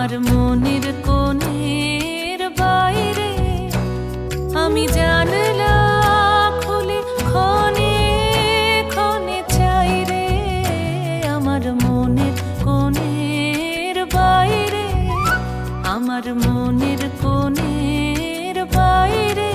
আমার মনের কোণের বাইরে আমি জানলা খুলে ক্ষণে ক্ষণে চাই রে। আমার মনের কোণের বাইরে, আমার মনের কোণের বাইরে।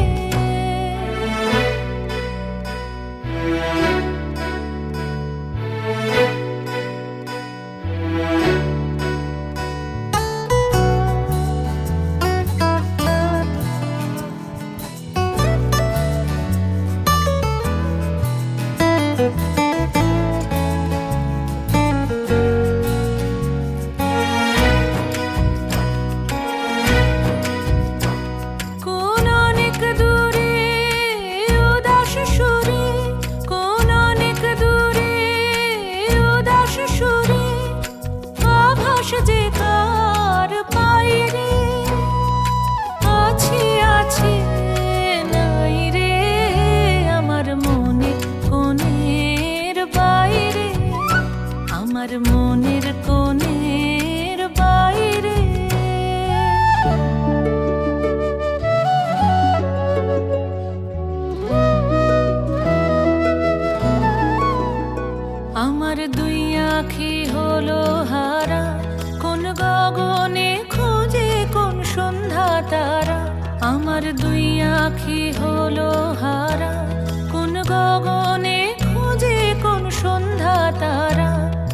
যে কার পাইরে আছে আছে নাই রে। আমার মনের কোণের বাইরে, আমার মনের কোণের বাইরে। আমার দুই আঁখি হলো হারা, কোন গগনে খুঁজে কোন সন্ধ্যা তারা। আমার দুই আঁখি হলো হারা, কোন গগনে খুঁজে কোন সন্ধ্যা তারা।